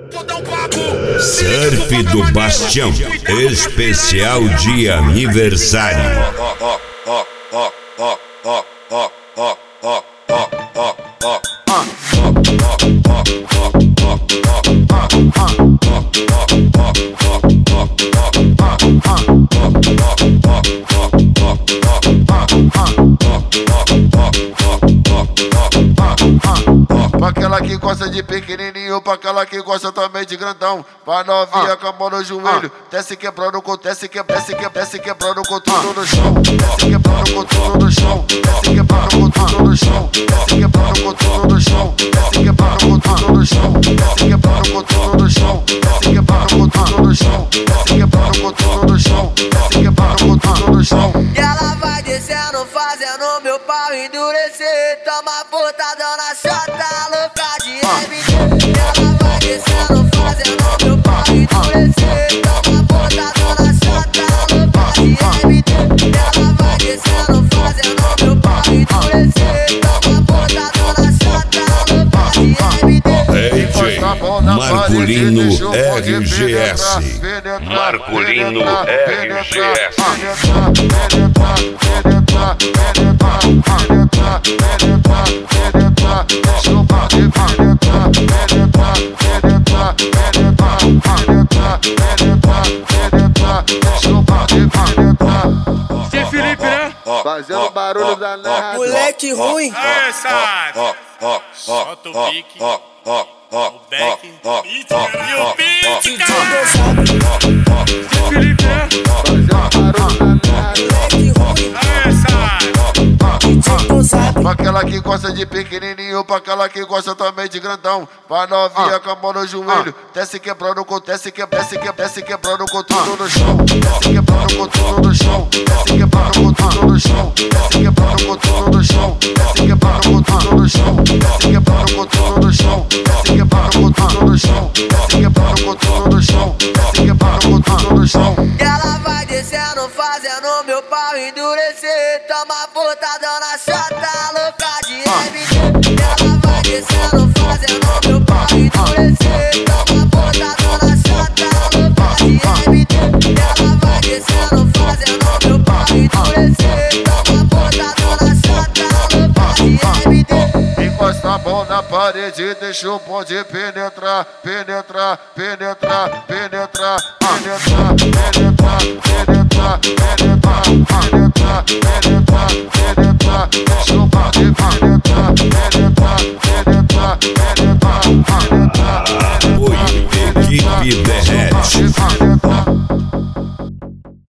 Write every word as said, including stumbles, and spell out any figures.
Surf do Bastião, especial de aniversário. Pra aquela que gosta de pequenininho, pra aquela que gosta também de grandão. Pra novinha com a mão no joelho, desce quebrando com, desce que, desce que, desce quebrando com tudo no chão. Desce quebrando com tudo no chão, desce quebrando com tudo no chão, desce quebrando com tudo no chão, desce quebrando com tudo no chão, desce quebrando com tudo no chão, desce quebrando com tudo no chão, desce quebrando com tudo no chão, desce quebrando com tudo no chão. E ela vai descendo, fazendo meu pau endurecer. Toma botadão na chata, louca de M D. Ela vai descendo, fazendo meu pau endurecer. Toma botadão na chata, louca de M D. Ela vai descendo, fazendo meu pau endurecer. Toma botadão na chata, louca de M D. D J Marculino R G S. Marculino R G S. Sem Felipe, né? Fazendo barulho da nada. Moleque ruim. Aê, sabe? Solta o pique, o back e o beat, cara. Sem Felipe, né? Aê, sabe? Pra aquela que gosta de pequenininho, pra aquela que gosta também de grandão. Pra novinha com a mão no joelho, desce quebrando com, desce que, desce que, desce quebrando com tudo no chão. Desce quebrando com tudo no chão, desce quebrando com tudo no chão, desce quebrando com tudo no chão, desce quebrando com tudo no chão, desce quebrando com tudo no chão, desce quebrando com tudo no chão, desce quebrando com tudo no chão, desce quebrando com tudo no chão. E ela vai descendo, fazendo meu pau endurecer. Toma botadão na chata, louca de M D. Ela vai descendo, fazendo meu pau endurecer. Toma botadão na chata, louca de M D. Ela vai descendo, fazendo meu pau endurecer. Toma botadão na chata, louca de M D. Encosta a mão na parede, deixa o bonde penetrar, penetrar, penetrar, penetrar, penetrar, penetrar, penetrar, penetrar, penetrar, penetrar, penetrar, deixa o bonde penetrar, penetrar, penetrar, penetrar, penetrar. Apoio Equipe Derrete.